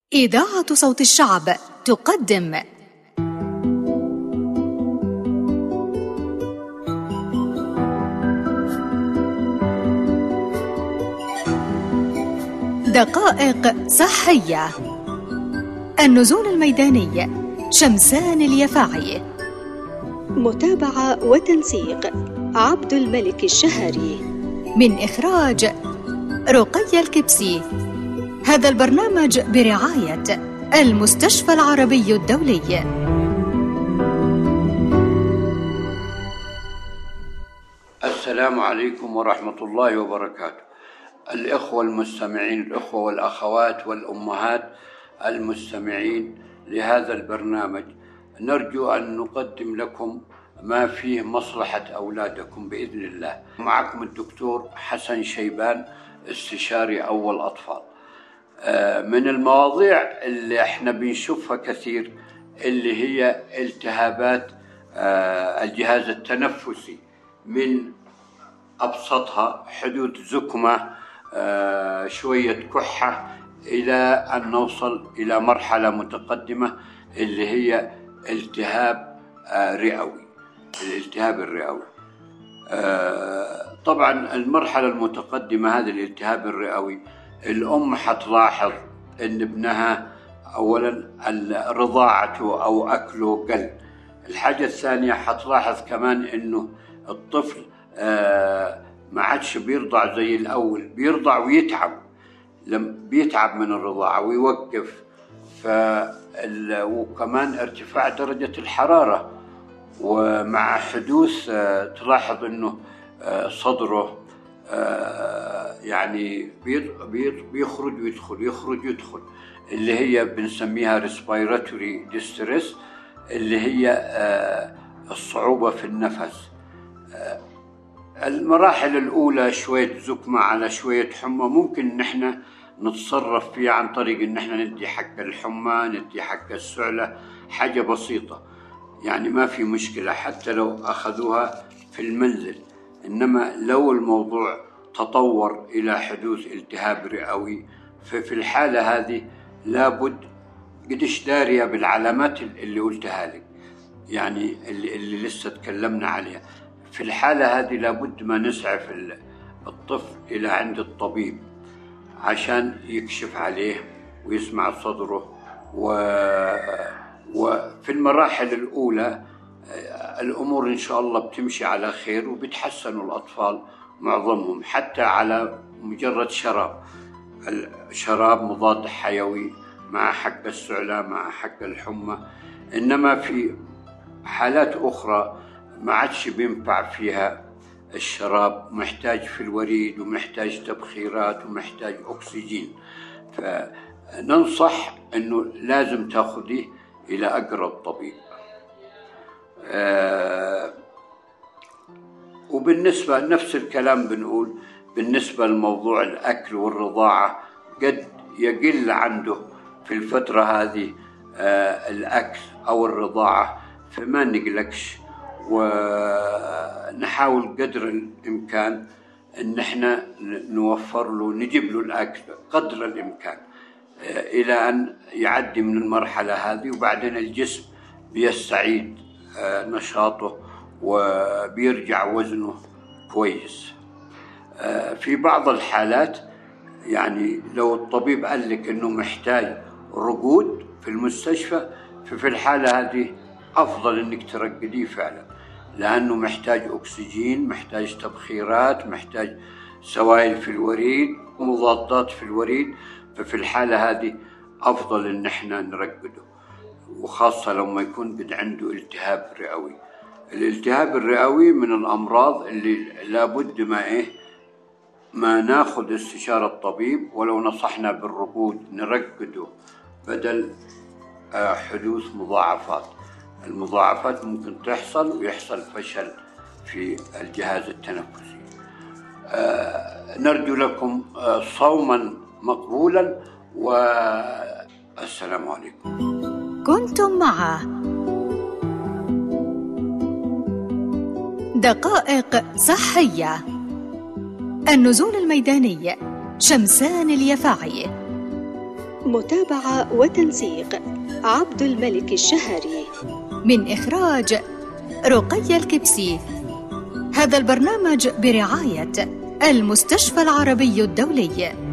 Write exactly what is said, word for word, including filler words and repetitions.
إذاعة صوت الشعب تقدم دقائق صحية. النزول الميداني شمسان اليفاعي. متابعة وتنسيق عبد الملك الشهري. من إخراج رقية الكبسي. هذا البرنامج برعاية المستشفى العربي الدولي. السلام عليكم ورحمة الله وبركاته. الإخوة المستمعين، الإخوة والأخوات والأمهات المستمعين لهذا البرنامج، نرجو أن نقدم لكم ما فيه مصلحة أولادكم بإذن الله. معكم الدكتور حسن شيبان، استشاري أول أطفال. من المواضيع اللي احنا بنشوفها كثير اللي هي التهابات الجهاز التنفسي، من أبسطها حدوث زكمة، شوية كحة، إلى أن نوصل إلى مرحلة متقدمة اللي هي التهاب رئوي، الالتهاب الرئوي. طبعا المرحلة المتقدمة هذا الالتهاب الرئوي، الأم حتلاحظ أن ابنها أولا رضاعته أو أكله قل. الحاجة الثانية حتلاحظ كمان أنه الطفل ما عادش بيرضع زي الأول، بيرضع ويتعب، لم بيتعب من الرضاعة ويوقف. ف وكمان ارتفاع درجة الحرارة، ومع حدوث تلاحظ أنه صدره يعني بيخرج ويدخل يخرج ويدخل، اللي هي بنسميها respiratory distress، اللي هي الصعوبة في النفس. المراحل الأولى شوية زكمة على شوية حمى، ممكن نحن نتصرف فيها عن طريق إن احنا ندي حق الحمى، ندي حق السعلة، حاجة بسيطة يعني ما في مشكلة حتى لو أخذوها في المنزل. إنما لو الموضوع تطور إلى حدوث التهاب رئوي، ففي الحالة هذه لابد قديش دارية بالعلامات اللي قلتها لك، يعني اللي, اللي لسه تكلمنا عليها. في الحالة هذه لابد ما نسعف الطفل إلى عند الطبيب عشان يكشف عليه ويسمع صدره. و... وفي المراحل الأولى الأمور إن شاء الله بتمشي على خير، وبتحسنوا الأطفال معظمهم حتى على مجرد شراب الشراب مضاد حيوي مع حق السعلة مع حق الحمى. إنما في حالات أخرى ما عادش بينفع فيها الشراب، محتاج في الوريد ومحتاج تبخيرات ومحتاج أكسجين، فننصح أنه لازم تأخذيه إلى أقرب طبيب. آه وبالنسبة نفس الكلام بنقول بالنسبة لموضوع الأكل والرضاعة، قد يقل عنده في الفترة هذه آه الأكل أو الرضاعة، فما نقلقش، ونحاول قدر الإمكان أن احنا نوفر له، نجيب له الأكل قدر الإمكان آه إلى أن يعدي من المرحلة هذه، وبعدين الجسم بيستعيد آه نشاطه وبيرجع وزنه كويس. في بعض الحالات يعني لو الطبيب قال لك انه محتاج رقود في المستشفى، ففي الحالة هذه افضل انك ترقديه فعلا، لانه محتاج اكسجين، محتاج تبخيرات، محتاج سوائل في الوريد، مضادات في الوريد. ففي الحالة هذه افضل ان احنا نرقده، وخاصة لما يكون قد عنده التهاب رئوي. الالتهاب الرئوي من الأمراض اللي لابد ما إيه ما ناخذ استشارة الطبيب، ولو نصحنا بالرقود نرقده بدل حدوث مضاعفات. المضاعفات ممكن تحصل ويحصل فشل في الجهاز التنفسي. نرجو لكم صوما مقبولا، والسلام عليكم. كنتم مع دقائق صحية. النزول الميداني شمسان اليفاعي. متابعة وتنسيق عبد الملك الشهري. من إخراج رقية الكبسي. هذا البرنامج برعاية المستشفى العربي الدولي.